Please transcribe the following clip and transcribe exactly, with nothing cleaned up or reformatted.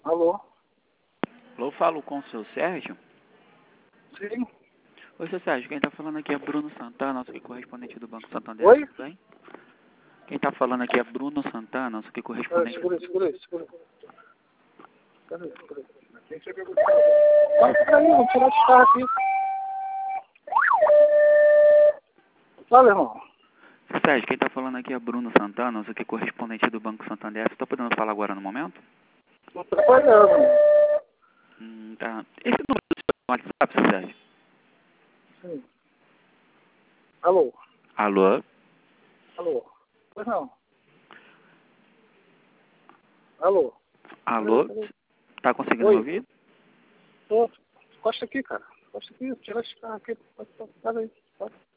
Alô? Alô, falo com o seu Sérgio? Sim. Oi, seu Sérgio, quem tá falando aqui é Bruno Santana, nosso correspondente do Banco Santander, Oi? tudo bem? Quem tá falando aqui é Bruno Santana, nosso Ah, correspondente... segura aí, segura aí, segura aí. Cadê? Segura aí. Não, peraí, vamos tirar esse carro aqui. Fala, irmão. Seu Sérgio, quem tá falando aqui é Bruno Santana, nosso correspondente do Banco Santander, você tá podendo falar agora no momento? Tô trabalhando. Hum, tá. Esse número do seu WhatsApp, seu Sérgio? Sim. Alô? Alô? Alô? Pois não. Alô? Peraí, Alô? peraí. Tá conseguindo me Oi? ouvir? Tô. Encosta aqui, cara. Encosta aqui, tira esse carro aqui. Peraí, peraí.